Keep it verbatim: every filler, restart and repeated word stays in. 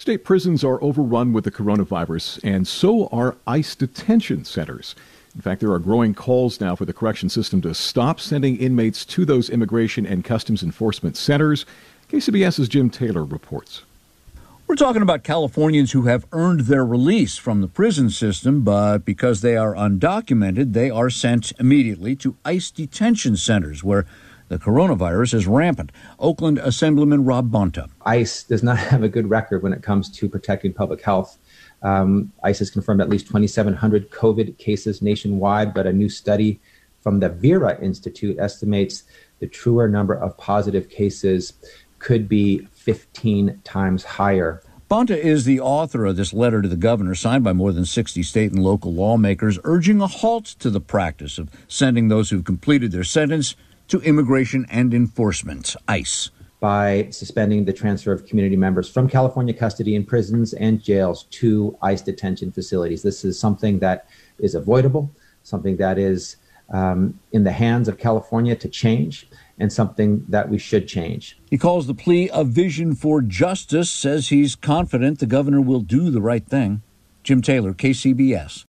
State prisons are overrun with the coronavirus, and so are ICE detention centers. In fact, there are growing calls now for the correction system to stop sending inmates to those immigration and customs enforcement centers. KCBS's Jim Taylor reports. We're talking about Californians who have earned their release from the prison system, but because they are undocumented, they are sent immediately to ICE detention centers where the coronavirus is rampant. Oakland Assemblyman Rob Bonta. ICE does not have a good record when it comes to protecting public health. Um, ICE has confirmed at least twenty-seven hundred COVID cases nationwide, but a new study from the Vera Institute estimates the truer number of positive cases could be fifteen times higher. Bonta is the author of this letter to the governor, signed by more than sixty state and local lawmakers, urging a halt to the practice of sending those who've completed their sentence to Immigration and Enforcement, ICE. By suspending the transfer of community members from California custody in prisons and jails to ICE detention facilities. This is something that is avoidable, something that is um, in the hands of California to change, and something that we should change. He calls the plea a vision for justice, says he's confident the governor will do the right thing. Jim Taylor, K C B S.